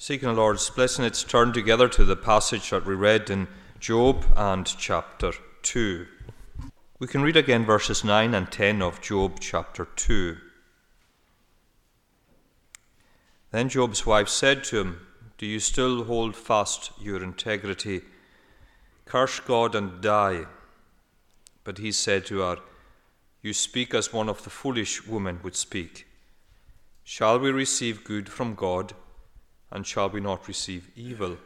Seeking the Lord's blessing, let's turn together to the passage that we read in Job and chapter 2. We can read again verses 9 and 10 of Job chapter 2. Then Job's wife said to him, "Do you still hold fast your integrity? Curse God and die." But he said to her, "You speak as one of the foolish women would speak. Shall we receive good from God, and shall we not receive evil?"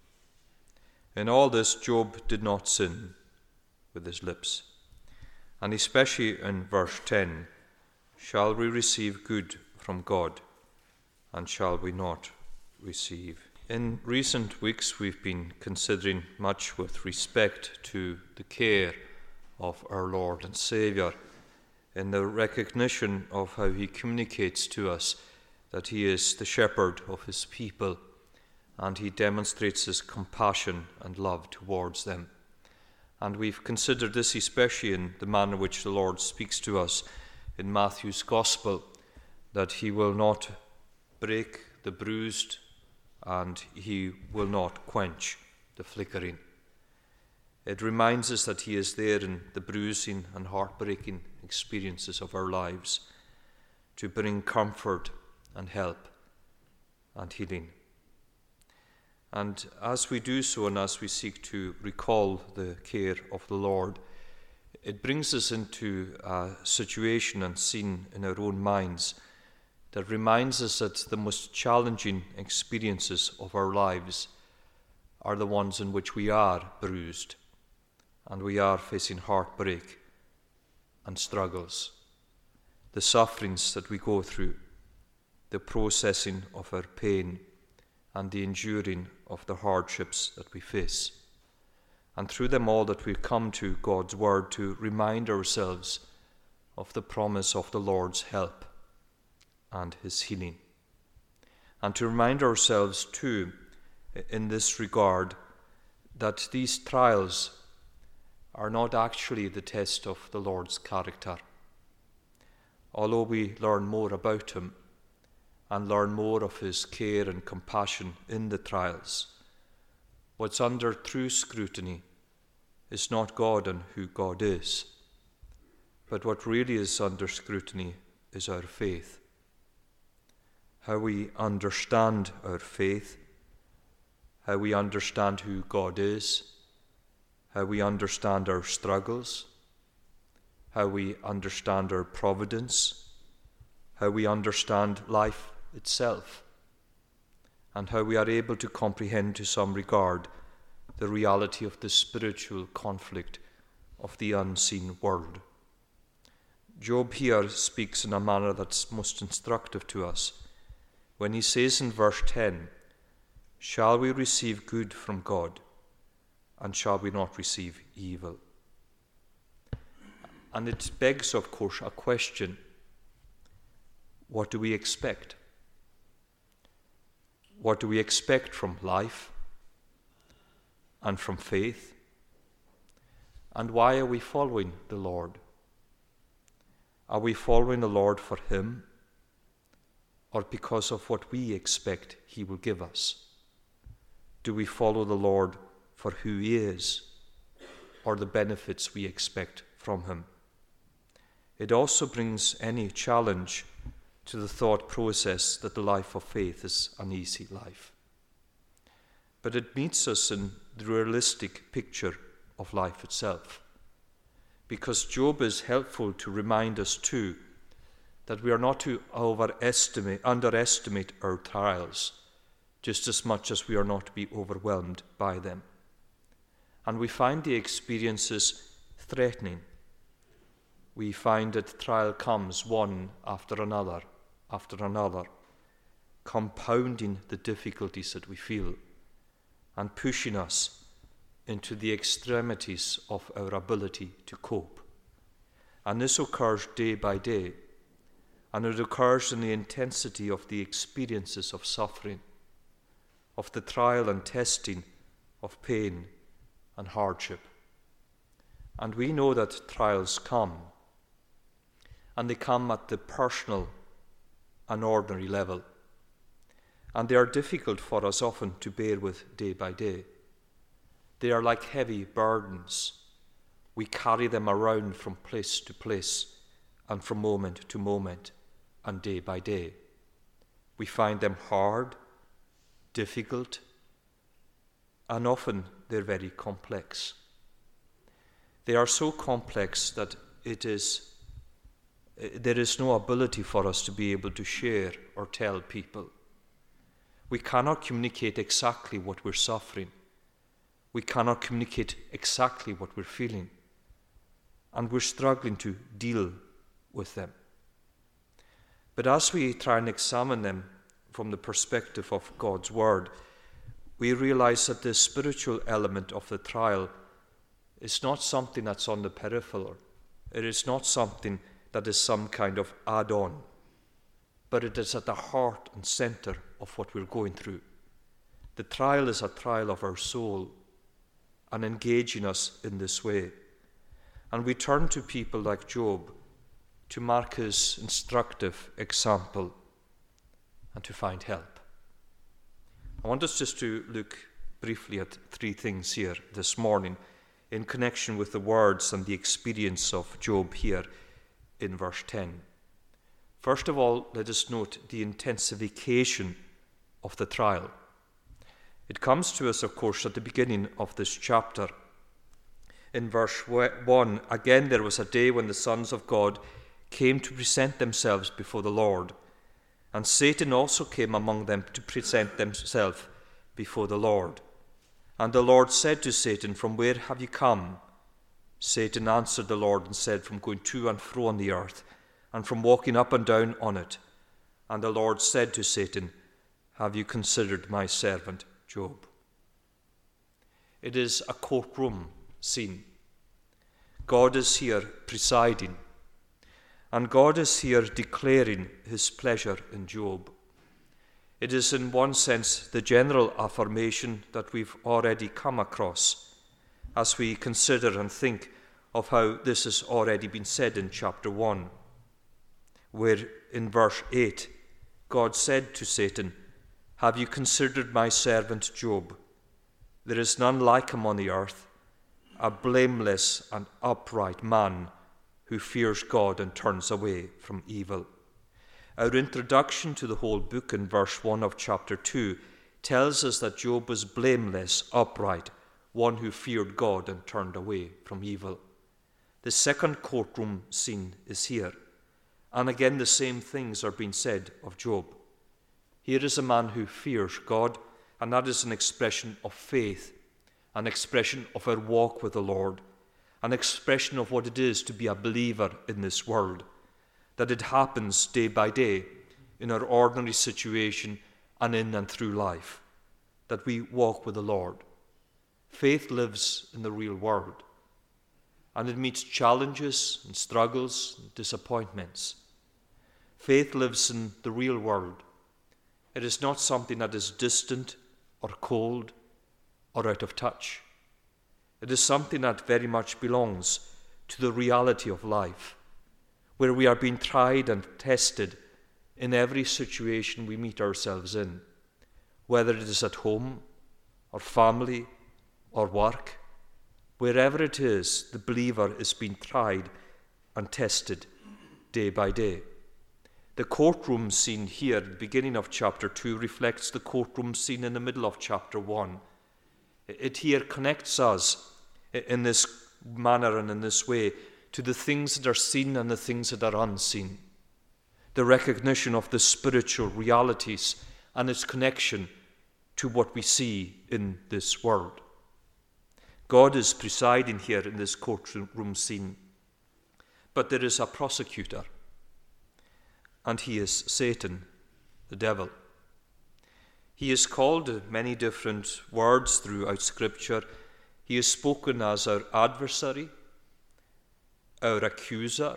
In all this Job did not sin with his lips. And especially in verse 10, shall we receive good from God, and shall we not receive? In recent weeks we've been considering much with respect to the care of our Lord and Saviour, in the recognition of how he communicates to us that he is the shepherd of his people, and he demonstrates his compassion and love towards them. And we've considered this especially in the manner in which the Lord speaks to us in Matthew's Gospel, that he will not break the bruised and he will not quench the flickering. It reminds us that he is there in the bruising and heartbreaking experiences of our lives to bring comfort and help and healing. And as we do so, and as we seek to recall the care of the Lord, it brings us into a situation and scene in our own minds that reminds us that the most challenging experiences of our lives are the ones in which we are bruised and we are facing heartbreak and struggles, the sufferings that we go through, the processing of our pain, and the enduring of the hardships that we face. And through them all that we come to God's word to remind ourselves of the promise of the Lord's help and his healing. And to remind ourselves too, in this regard, that these trials are not actually the test of the Lord's character. Although we learn more about him, and learn more of his care and compassion in the trials, what's under true scrutiny is not God and who God is, but what really is under scrutiny is our faith. How we understand our faith, how we understand who God is, how we understand our struggles, how we understand our providence, how we understand life itself, and how we are able to comprehend to some regard the reality of the spiritual conflict of the unseen world. Job here speaks in a manner that's most instructive to us when he says in verse 10, "Shall we receive good from God, and shall we not receive evil?" And it begs, of course, a question. What do we expect? What do we expect from life and from faith? And why are we following the Lord? Are we following the Lord for him, or because of what we expect he will give us? Do we follow the Lord for who he is, or the benefits we expect from him? It also brings any challenge to the thought process that the life of faith is an easy life. But it meets us in the realistic picture of life itself, because Job is helpful to remind us too that we are not to underestimate our trials, just as much as we are not to be overwhelmed by them. And we find the experiences threatening. We find that trial comes one after another, compounding the difficulties that we feel and pushing us into the extremities of our ability to cope. And this occurs day by day, and it occurs in the intensity of the experiences of suffering, of the trial and testing of pain and hardship. And we know that trials come, and they come at the personal and ordinary level. and they are difficult for us often to bear with day by day. They are like heavy burdens. We carry them around from place to place and from moment to moment and day by day. We find them hard, difficult, and often they're very complex. They are so complex that there is no ability for us to be able to share or tell people. We cannot communicate exactly what we're suffering. We cannot communicate exactly what we're feeling. And we're struggling to deal with them. But as we try and examine them from the perspective of God's Word, we realize that the spiritual element of the trial is not something that's on the peripheral. It is not something that is some kind of add-on, but it is at the heart and center of what we're going through. The trial is a trial of our soul and engaging us in this way. And we turn to people like Job to mark his instructive example and to find help. I want us just to look briefly at three things here this morning in connection with the words and the experience of Job here in verse 10. First of all, let us note the intensification of the trial. It comes to us, of course, at the beginning of this chapter. In verse 1, again there was a day when the sons of God came to present themselves before the Lord, and Satan also came among them to present himself before the Lord. And the Lord said to Satan, "From where have you come?" Satan answered the Lord and said, "From going to and fro on the earth, and from walking up and down on it." And the Lord said to Satan, "Have you considered my servant Job?" It is a courtroom scene. God is here presiding, and God is here declaring his pleasure in Job. It is in one sense the general affirmation that we've already come across as we consider and think of how this has already been said in chapter 1, where in verse 8 God said to Satan, "Have you considered my servant Job? There is none like him on the earth, a blameless and upright man who fears God and turns away from evil." Our introduction to the whole book in verse 1 of chapter 2 tells us that Job was blameless, upright, one who feared God and turned away from evil. The second courtroom scene is here, and again the same things are being said of Job. Here is a man who fears God, and that is an expression of faith, an expression of our walk with the Lord, an expression of what it is to be a believer in this world, that it happens day by day in our ordinary situation and in and through life, that we walk with the Lord. Faith lives in the real world, and it meets challenges and struggles and disappointments. Faith lives in the real world. It is not something that is distant or cold or out of touch. It is something that very much belongs to the reality of life, where we are being tried and tested in every situation we meet ourselves in, whether it is at home or family or work. Wherever it is, the believer is being tried and tested day by day. The courtroom scene here at the beginning of chapter 2 reflects the courtroom scene in the middle of chapter 1. It here connects us in this manner and in this way to the things that are seen and the things that are unseen. The recognition of the spiritual realities and its connection to what we see in this world. God is presiding here in this courtroom scene, but there is a prosecutor, and he is Satan, the devil. He is called many different words throughout Scripture. He is spoken as our adversary, our accuser,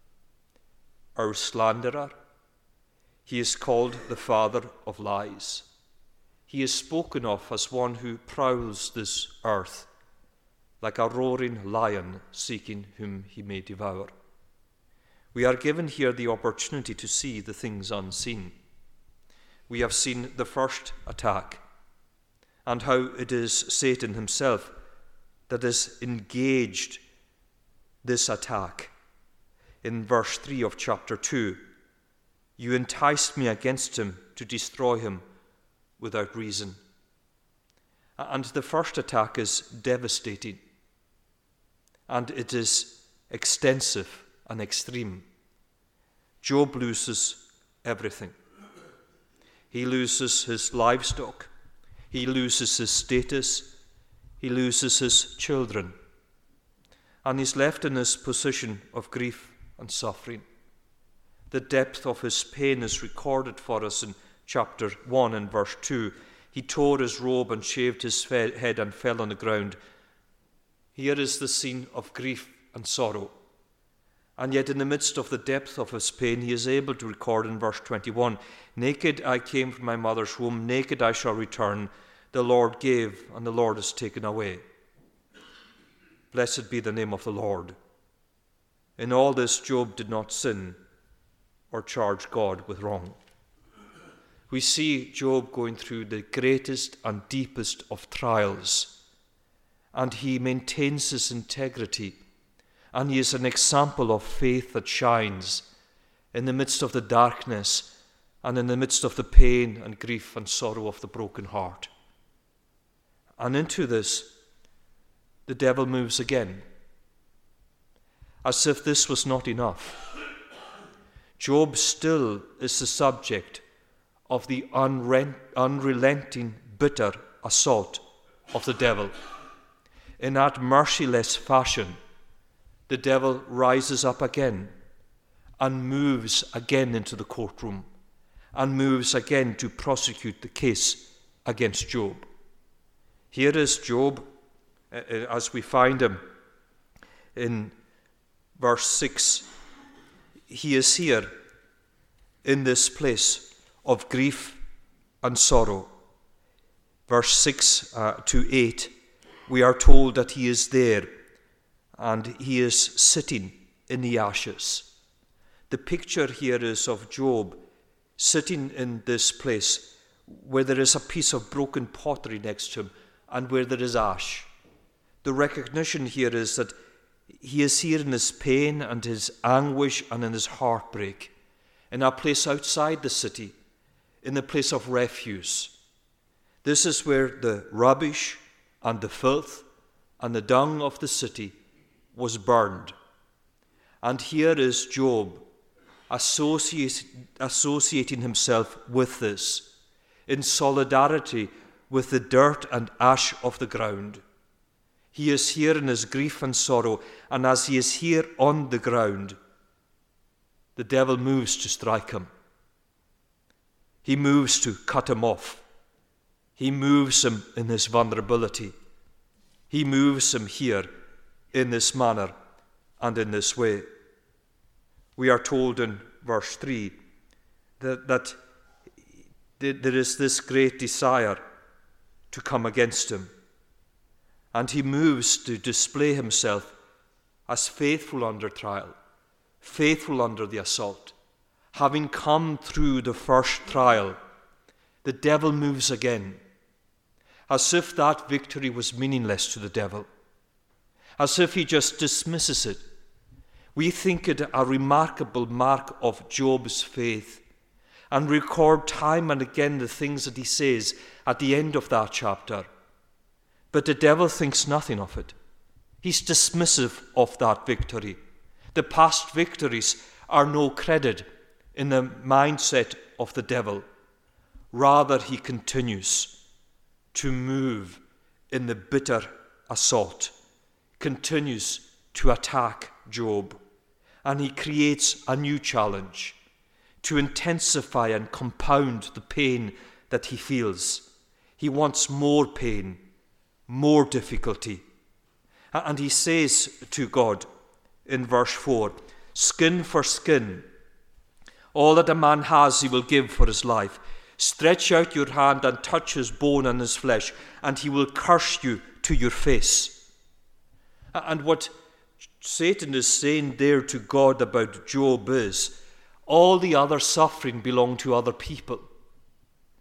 our slanderer. He is called the father of lies. He is spoken of as one who prowls this earth like a roaring lion seeking whom he may devour. We are given here the opportunity to see the things unseen. we have seen the first attack and how it is Satan himself that has engaged this attack. In verse 3 of chapter 2, you enticed me against him to destroy him without reason. And the first attack is devastating, and it is extensive and extreme. Job loses everything. He loses his livestock, he loses his status, he loses his children, and he's left in this position of grief and suffering. The depth of his pain is recorded for us in chapter 1 and verse 2. He tore his robe and shaved his head and fell on the ground. Here is the scene of grief and sorrow. And yet in the midst of the depth of his pain, he is able to record in verse 21, naked I came from my mother's womb, naked I shall return. The Lord gave, and the Lord has taken away. Blessed be the name of the Lord. In all this, Job did not sin or charge God with wrong. We see Job going through the greatest and deepest of trials, and he maintains his integrity, and he is an example of faith that shines in the midst of the darkness and in the midst of the pain and grief and sorrow of the broken heart. And into this, the devil moves again. As if this was not enough, Job still is the subject of the unrelenting, bitter assault of the devil. In that merciless fashion, the devil rises up again and moves again into the courtroom and moves again to prosecute the case against Job. Here is Job, as we find him in verse 6. He is here in this place of grief and sorrow. Verse 6 to 8, we are told that he is there and he is sitting in the ashes. The picture here is of Job sitting in this place where there is a piece of broken pottery next to him and where there is ash. The recognition here is that he is here in his pain and his anguish and in his heartbreak, in a place outside the city, in the place of refuse. This is where the rubbish and the filth and the dung of the city was burned. And here is Job associating himself with this, in solidarity with the dirt and ash of the ground. He is here in his grief and sorrow, and as he is here on the ground, the devil moves to strike him. He moves to cut him off. He moves him in his vulnerability. He moves him here in this manner and in this way. We are told in verse 3 that there is this great desire to come against him. And he moves to display himself as faithful under trial, faithful under the assault. Having come through the first trial, the devil moves again, as if that victory was meaningless to the devil, as if he just dismisses it. We think it a remarkable mark of Job's faith and record time and again the things that he says at the end of that chapter. But the devil thinks nothing of it. He's dismissive of that victory. The past victories are no credit in the mindset of the devil. Rather, he continues to move in the bitter assault, continues to attack Job, and he creates a new challenge to intensify and compound the pain that he feels. He wants more pain, more difficulty. And he says to God in verse 4, skin for skin, all that a man has he will give for his life. Stretch out your hand and touch his bone and his flesh, and he will curse you to your face. And what Satan is saying there to God about Job is, all the other suffering belonged to other people.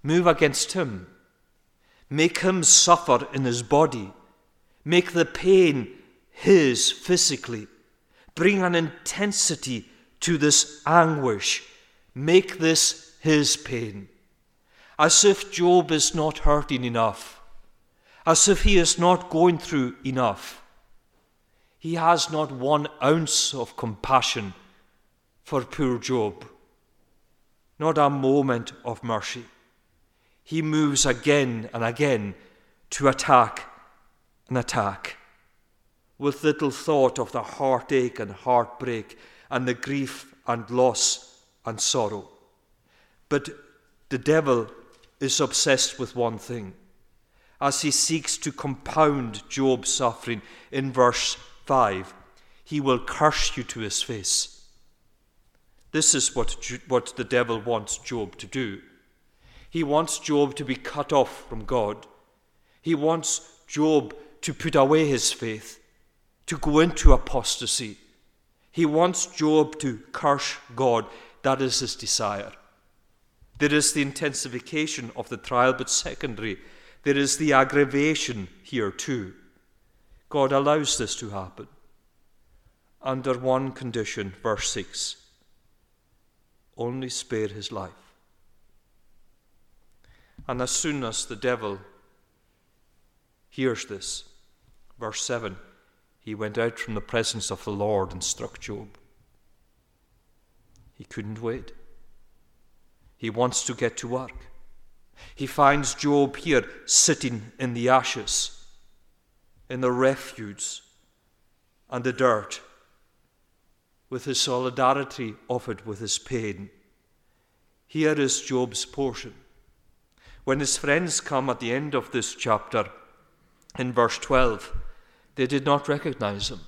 Move against him. Make him suffer in his body. Make the pain his physically. Bring an intensity to this anguish. Make this his pain. As if Job is not hurting enough. As if he is not going through enough. He has not 1 ounce of compassion for poor Job. Not a moment of mercy. He moves again and again to attack and attack, with little thought of the heartache and heartbreak and the grief and loss and sorrow. But the devil is obsessed with one thing, as he seeks to compound Job's suffering. In verse 5, he will curse you to his face. This is what the devil wants Job to do. He wants Job to be cut off from God. He wants Job to put away his faith, to go into apostasy. He wants Job to curse God. That is his desire. There is the intensification of the trial, but secondary, there is the aggravation here too. God allows this to happen under one condition, verse 6. Only spare his life. And as soon as the devil hears this, verse 7, he went out from the presence of the Lord and struck Job. He couldn't wait. He wants to get to work. He finds Job here sitting in the ashes, in the refuse and the dirt, with his solidarity offered with his pain. Here is Job's portion. When his friends come at the end of this chapter, in verse 12, they did not recognize him.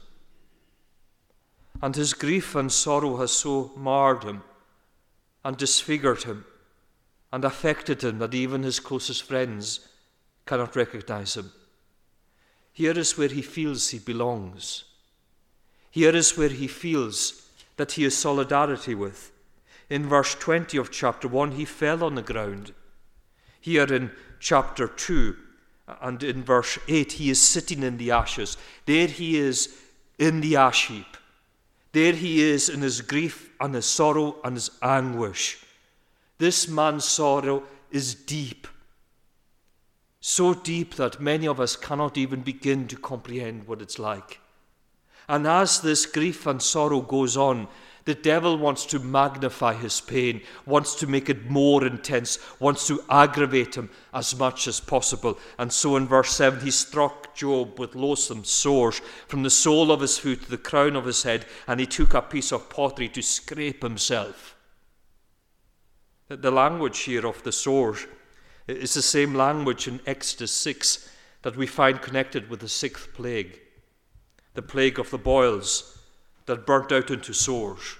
And his grief and sorrow has so marred him and disfigured him and affected him that even his closest friends cannot recognize him. Here is where he feels he belongs. Here is where he feels that he is solidarity with. In verse 20 of chapter 1, he fell on the ground. Here in chapter 2 and in verse 8, he is sitting in the ashes. There he is in the ash heap. There he is in his grief and his sorrow and his anguish. This man's sorrow is deep. So deep that many of us cannot even begin to comprehend what it's like. And as this grief and sorrow goes on, the devil wants to magnify his pain, wants to make it more intense, wants to aggravate him as much as possible. And so in verse 7, he struck Job with loathsome sores from the sole of his foot to the crown of his head, and he took a piece of pottery to scrape himself. The language here of the sores is the same language in Exodus 6 that we find connected with the 6th plague, the plague of the boils that burnt out into sores.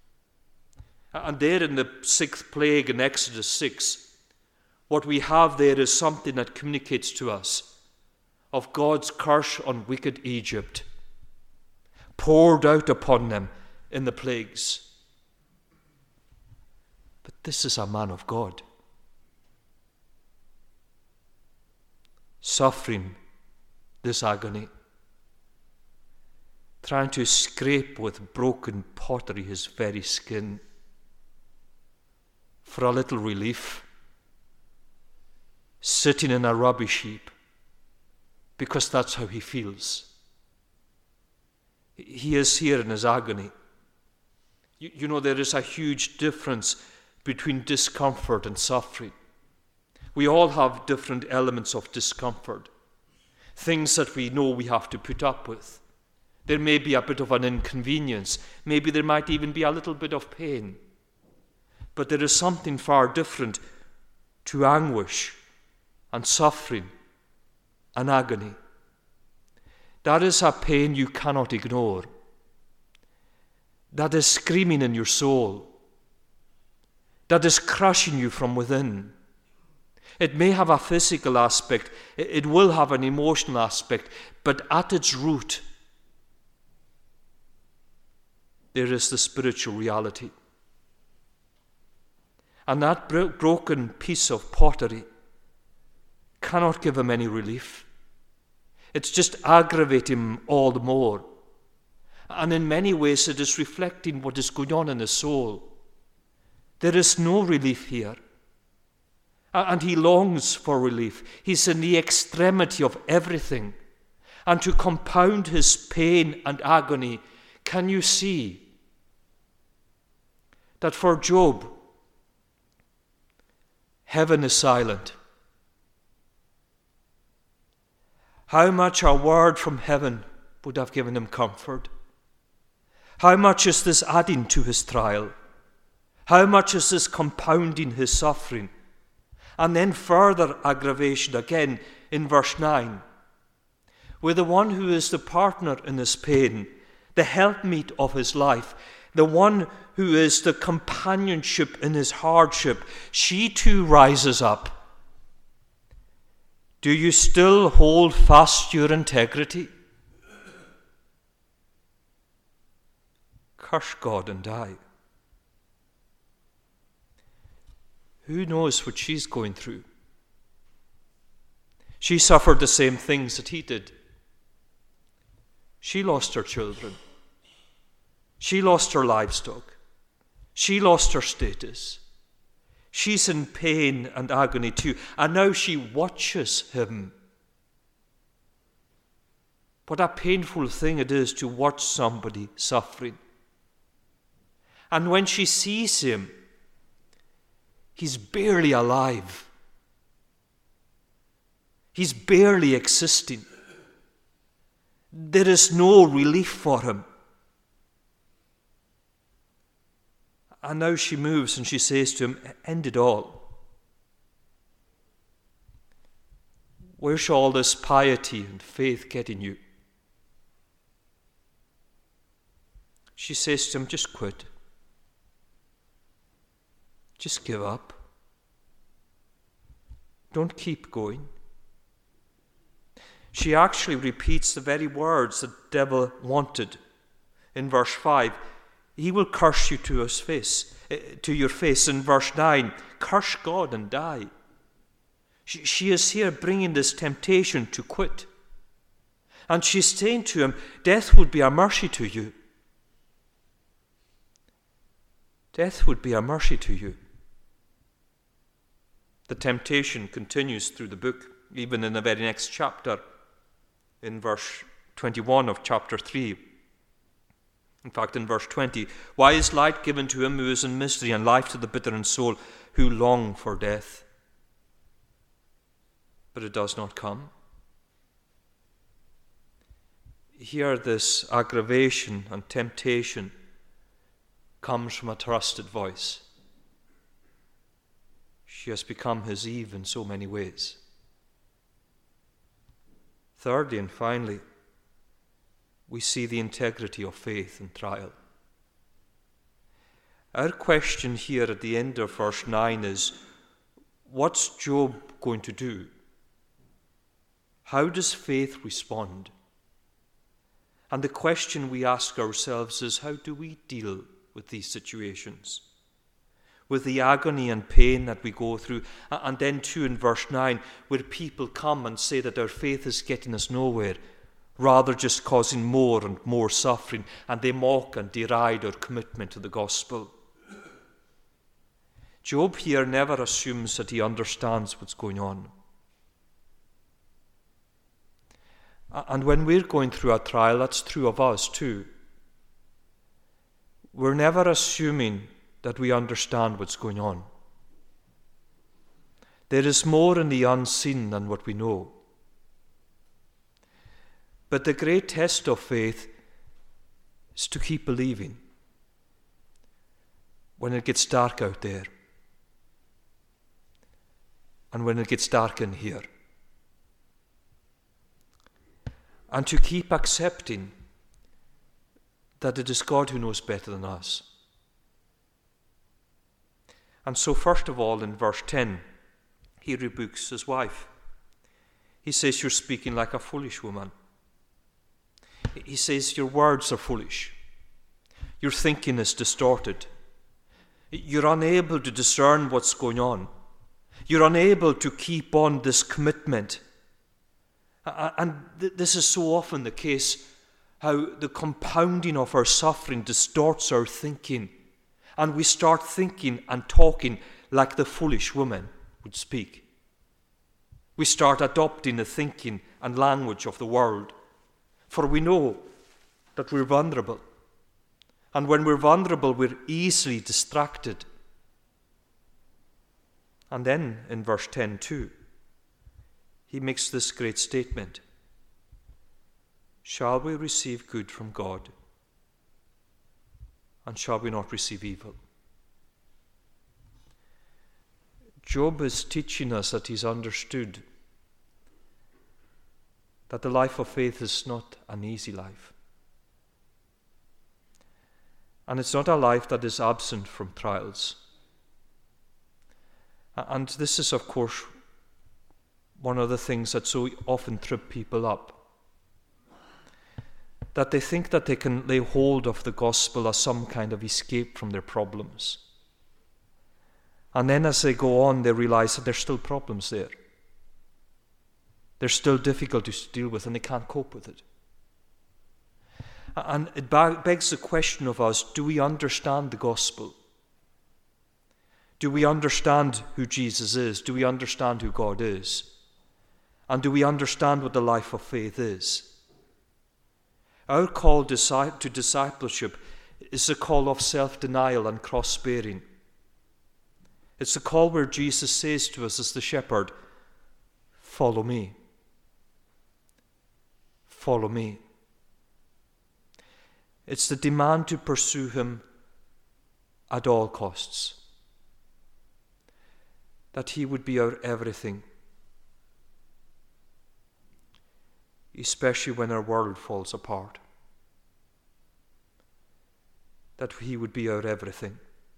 And there in the 6th plague in Exodus 6, what we have there is something that communicates to us of God's curse on wicked Egypt, poured out upon them in the plagues. But this is a man of God, suffering this agony, trying to scrape with broken pottery his very skin for a little relief, sitting in a rubbish heap, because that's how he feels. He is here in his agony. You know, there is a huge difference between discomfort and suffering. We all have different elements of discomfort, things that we know we have to put up with. There may be a bit of an inconvenience. Maybe there might even be a little bit of pain. But there is something far different to anguish and suffering and agony. That is a pain you cannot ignore. That is screaming in your soul. That is crushing you from within. It may have a physical aspect. It will have an emotional aspect. But at its root, there is the spiritual reality. And that broken piece of pottery cannot give him any relief. It's just aggravating him all the more. And in many ways it is reflecting what is going on in his soul. There is no relief here. And he longs for relief. He's in the extremity of everything. And to compound his pain and agony, can you see that for Job, heaven is silent? How much a word from heaven would have given him comfort? How much is this adding to his trial? How much is this compounding his suffering? And then further aggravation again in verse 9. With the one who is the partner in his pain, the helpmeet of his life, the one who is the companionship in his hardship, she too rises up. Do you still hold fast your integrity? Curse God and die. Who knows what she's going through? She suffered the same things that he did. She lost her children. She lost her livestock. She lost her status. She's in pain and agony too. And now she watches him. What a painful thing it is to watch somebody suffering. And when she sees him, he's barely alive. He's barely existing. There is no relief for him. And now she moves and she says to him, end it all. Where's all this piety and faith getting you? She says to him, just quit. Just give up. Don't keep going. She actually repeats the very words the devil wanted. In verse 5, he will curse you to your face. In verse 9, curse God and die. She is here bringing this temptation to quit. And she's saying to him, death would be a mercy to you. Death would be a mercy to you. The temptation continues through the book, even in the very next chapter, in verse 21 of chapter 3. In fact, in verse 20, why is light given to him who is in misery, and life to the bitter in soul, who long for death? But it does not come. Here, this aggravation and temptation comes from a trusted voice. She has become his Eve in so many ways. Thirdly and finally, we see the integrity of faith in trial. Our question here at the end of verse 9 is, what's Job going to do? How does faith respond? And the question we ask ourselves is, how do we deal with these situations? With the agony and pain that we go through. And then too in verse 9, where people come and say that our faith is getting us nowhere, rather just causing more and more suffering, and they mock and deride our commitment to the gospel. Job here never assumes that he understands what's going on. And when we're going through a trial, that's true of us too. We're never assuming that we understand what's going on. There is more in the unseen than what we know. But the great test of faith is to keep believing when it gets dark out there and when it gets dark in here. And to keep accepting that it is God who knows better than us. And so first of all, in verse 10, he rebukes his wife. He says, you're speaking like a foolish woman. He says, your words are foolish. Your thinking is distorted. You're unable to discern what's going on. You're unable to keep on this commitment. And this is so often the case, how the compounding of our suffering distorts our thinking. And we start thinking and talking like the foolish woman would speak. We start adopting the thinking and language of the world. For we know that we're vulnerable. And when we're vulnerable, we're easily distracted. And then in verse 10 too, he makes this great statement. Shall we receive good from God? And shall we not receive evil? Job is teaching us that he's understood that the life of faith is not an easy life. And it's not a life that is absent from trials. And this is, of course, one of the things that so often trip people up. That they think that they can lay hold of the gospel as some kind of escape from their problems. And then as they go on, they realize that there's still problems there. There's still difficulties to deal with, and they can't cope with it. And it begs the question of us, do we understand the gospel? Do we understand who Jesus is? Do we understand who God is? And do we understand what the life of faith is? Our call to discipleship is a call of self-denial and cross-bearing. It's a call where Jesus says to us as the shepherd, follow me. Follow me. It's the demand to pursue him at all costs. That he would be our everything. Especially when our world falls apart. That he would be our everything.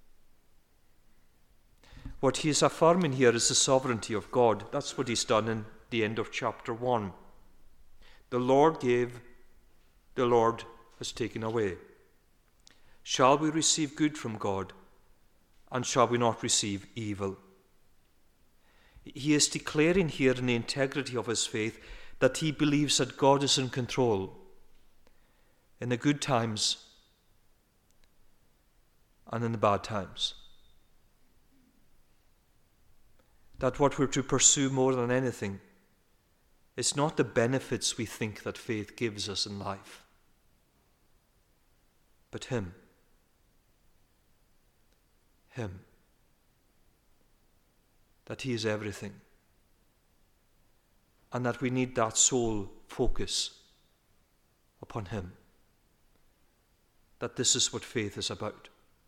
What he is affirming here is the sovereignty of God. That's what he's done in the end of chapter 1. The Lord gave, the Lord has taken away. Shall we receive good from God, and shall we not receive evil? He is declaring here in the integrity of his faith that he believes that God is in control in the good times and in the bad times. That what we're to pursue more than anything is not the benefits we think that faith gives us in life, but him. Him. That he is everything. And that we need that sole focus upon him. That this is what faith is about.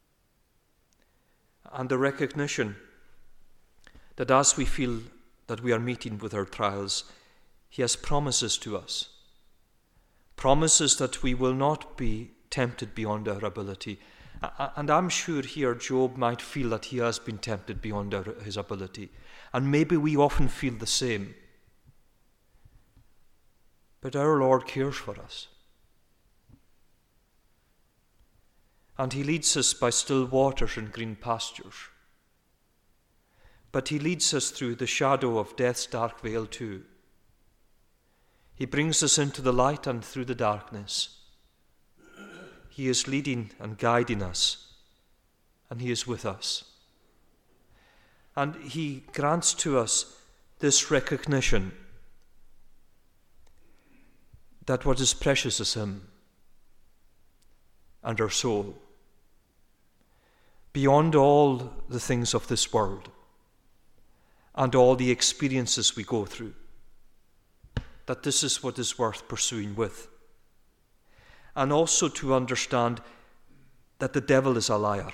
And the recognition that as we feel that we are meeting with our trials, he has promises to us. Promises that we will not be tempted beyond our ability. And I'm sure here Job might feel that he has been tempted beyond his ability. And maybe we often feel the same. But our Lord cares for us. And he leads us by still waters and green pastures. But he leads us through the shadow of death's dark veil too. He brings us into the light and through the darkness. He is leading and guiding us, and he is with us. And he grants to us this recognition that what is precious is him and our soul. Beyond all the things of this world and all the experiences we go through, that this is what is worth pursuing with. And also to understand that the devil is a liar.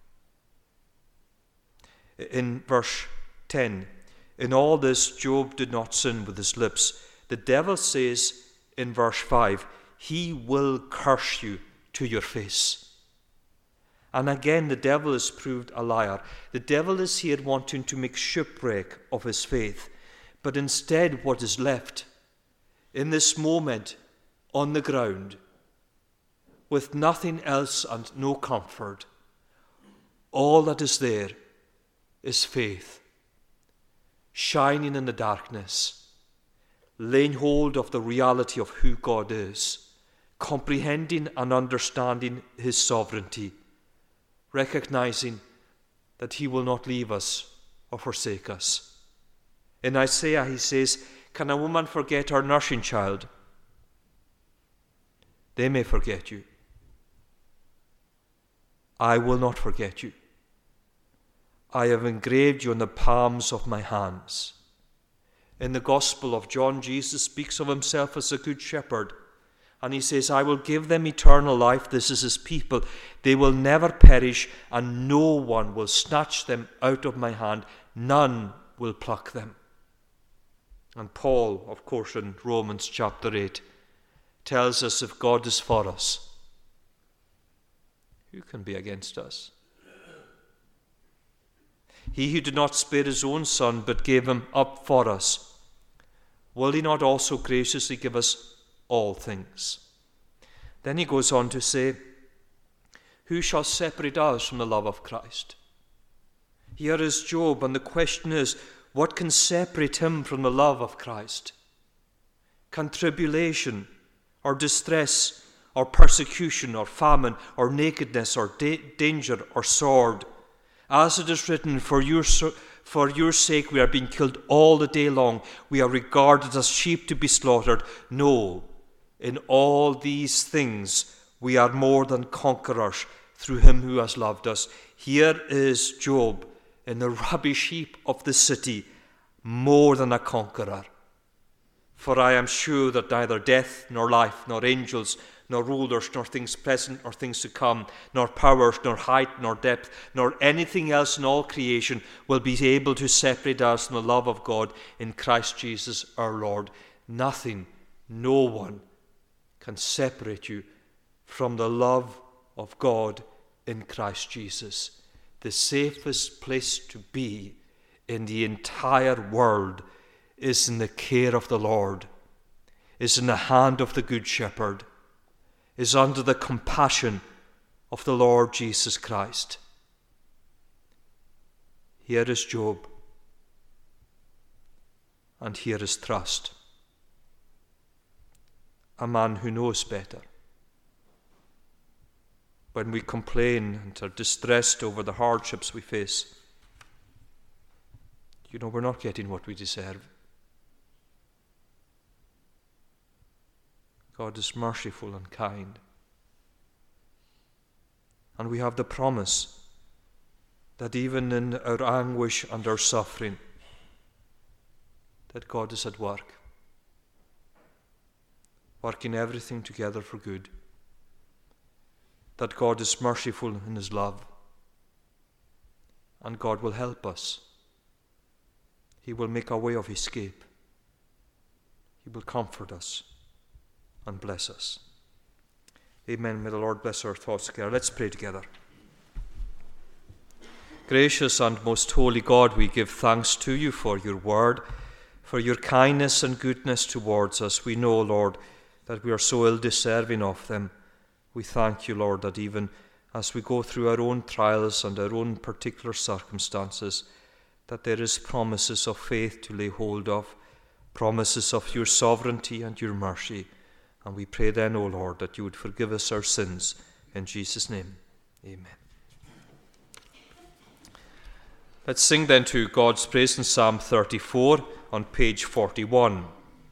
In verse 10, in all this Job did not sin with his lips. The devil says in verse 5, he will curse you to your face. And again, the devil is proved a liar. The devil is here wanting to make shipwreck of his faith. But instead, what is left in this moment on the ground, with nothing else and no comfort, all that is there is faith, shining in the darkness, laying hold of the reality of who God is, comprehending and understanding his sovereignty, recognizing that he will not leave us or forsake us. In Isaiah he says, can a woman forget her nursing child? They may forget you. I will not forget you. I have engraved you on the palms of my hands. In the Gospel of John, Jesus speaks of himself as a good shepherd. And he says, I will give them eternal life. This is his people. They will never perish, and no one will snatch them out of my hand. None will pluck them. And Paul, of course, in Romans chapter 8, tells us if God is for us, who can be against us? He who did not spare his own son, but gave him up for us, will he not also graciously give us all things? Then he goes on to say, who shall separate us from the love of Christ? Here is Job, and the question is, what can separate him from the love of Christ? Can tribulation or distress or persecution or famine or nakedness or danger or sword? As it is written, for your sake we are being killed all the day long. We are regarded as sheep to be slaughtered. No, in all these things we are more than conquerors through him who has loved us. Here is Job in the rubbish heap of the city, more than a conqueror. For I am sure that neither death, nor life, nor angels, nor rulers, nor things present, nor things to come, nor powers, nor height, nor depth, nor anything else in all creation will be able to separate us from the love of God in Christ Jesus our Lord. Nothing, no one can separate you from the love of God in Christ Jesus. The safest place to be in the entire world is in the care of the Lord, is in the hand of the Good Shepherd, is under the compassion of the Lord Jesus Christ. Here is Job, and here is trust. A man who knows better. When we complain and are distressed over the hardships we face, we're not getting what we deserve. God is merciful and kind. And we have the promise that even in our anguish and our suffering, that God is at work, working everything together for good, that God is merciful in his love, and God will help us. He will make a way of escape. He will comfort us and bless us. Amen. May the Lord bless our thoughts together. Let's pray together. Gracious and most holy God, we give thanks to you for your word, for your kindness and goodness towards us. We know, Lord, that we are so ill-deserving of them. We thank you, Lord, that even as we go through our own trials and our own particular circumstances, that there is promises of faith to lay hold of, promises of your sovereignty and your mercy. And we pray then, O Lord, that you would forgive us our sins. In Jesus' name, amen. Let's sing then to God's praise in Psalm 34 on page 41.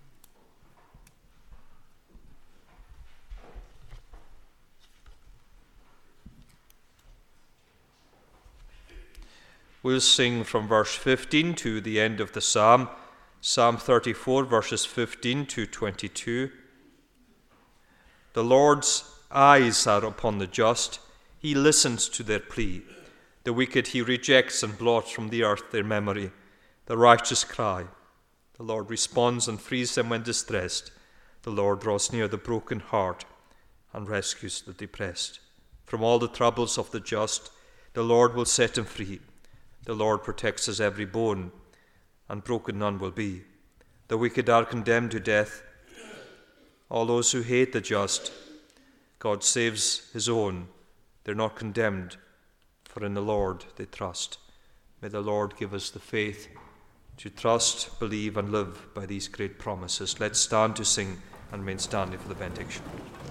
We'll sing from verse 15 to the end of the psalm, Psalm 34, verses 15 to 22. The Lord's eyes are upon the just. He listens to their plea. The wicked he rejects and blots from the earth their memory. The righteous cry. The Lord responds and frees them when distressed. The Lord draws near the broken heart and rescues the depressed. From all the troubles of the just, the Lord will set him free. The Lord protects his every bone, and broken none will be. The wicked are condemned to death. All those who hate the just, God saves his own. They're not condemned, for in the Lord they trust. May the Lord give us the faith to trust, believe, and live by these great promises. Let's stand to sing and remain standing for the benediction.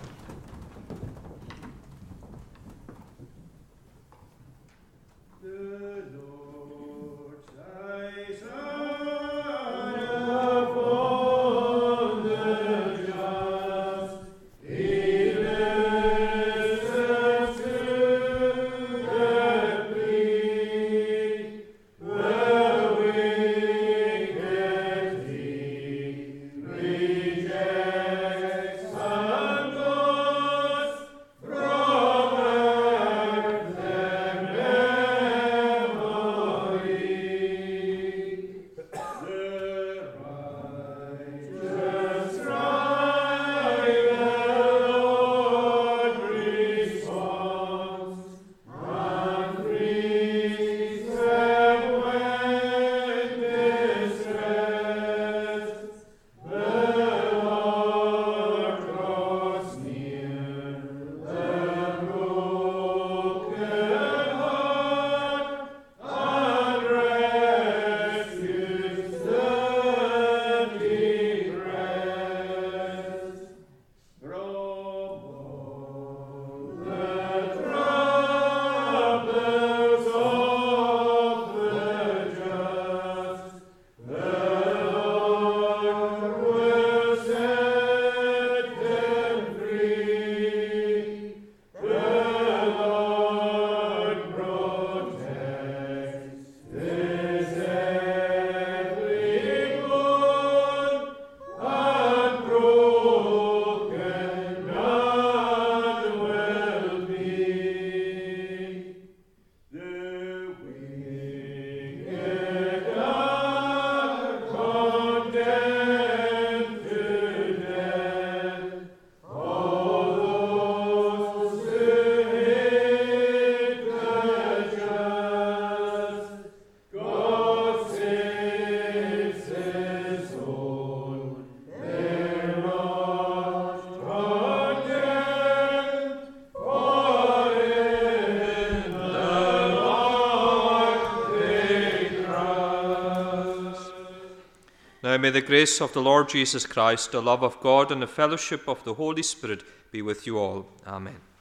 Now may the grace of the Lord Jesus Christ, the love of God, and the fellowship of the Holy Spirit be with you all. Amen.